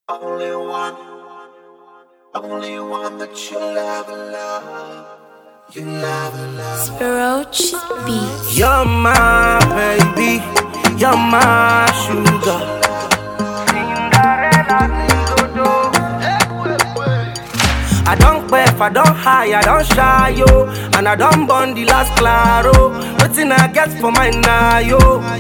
Only one that you'll ever love. You'll ever love. Spiroach Beats. You're my baby, you're my sugar. I don't quaff, I don't high, I don't shy, yo. And I don't burn the last claro. Waiting I get for my now, yo.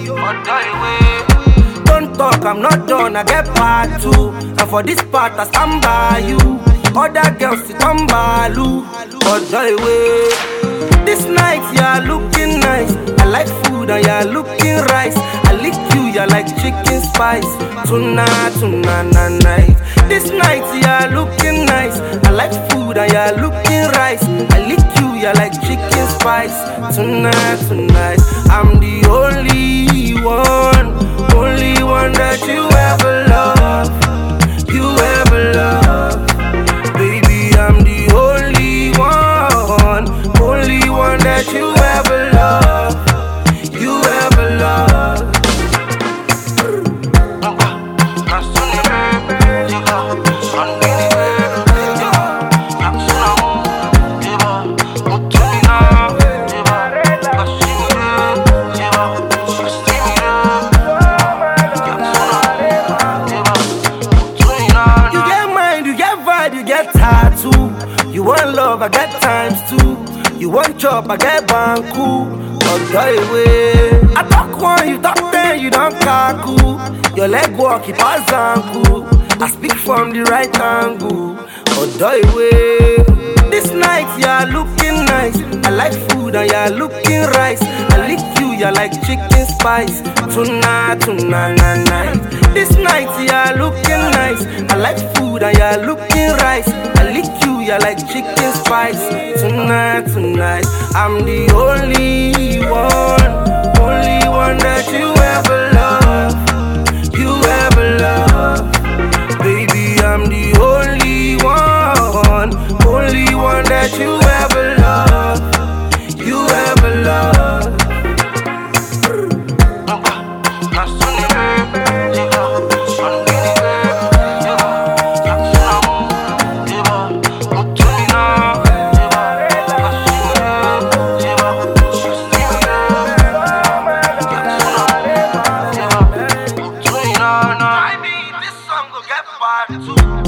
Don't talk, I'm not done, I get part two. And for this part, I stand by you. Other girls sit on balu. But the way, this night you're looking nice. I like food and you're looking rice. I lick you, you're like chicken spice. Tonight, night. This night you're looking nice. I like food and you're looking rice. I lick you, you're like chicken spice. Tonight, I'm the only one that you ever love. You ever love. Baby, I'm the only one that you ever love. You ever love. You want love, I get times two. You want chop, I get banku. Way. I talk one, you talk ten, you don't kaku. Your leg walk, you pass anku. I speak from the right angle. Way. This night, you're looking nice. I like food and you're looking rice. I lick you, you're like chicken spice. Tonight, night. This night, you're looking nice. I like food and you're looking rice. I lick you, you're like chicken spice. Tonight, I'm the only one that you ever love. You ever love. Baby, I'm the only one that you ever love. You ever love. I mean, this song will get part two.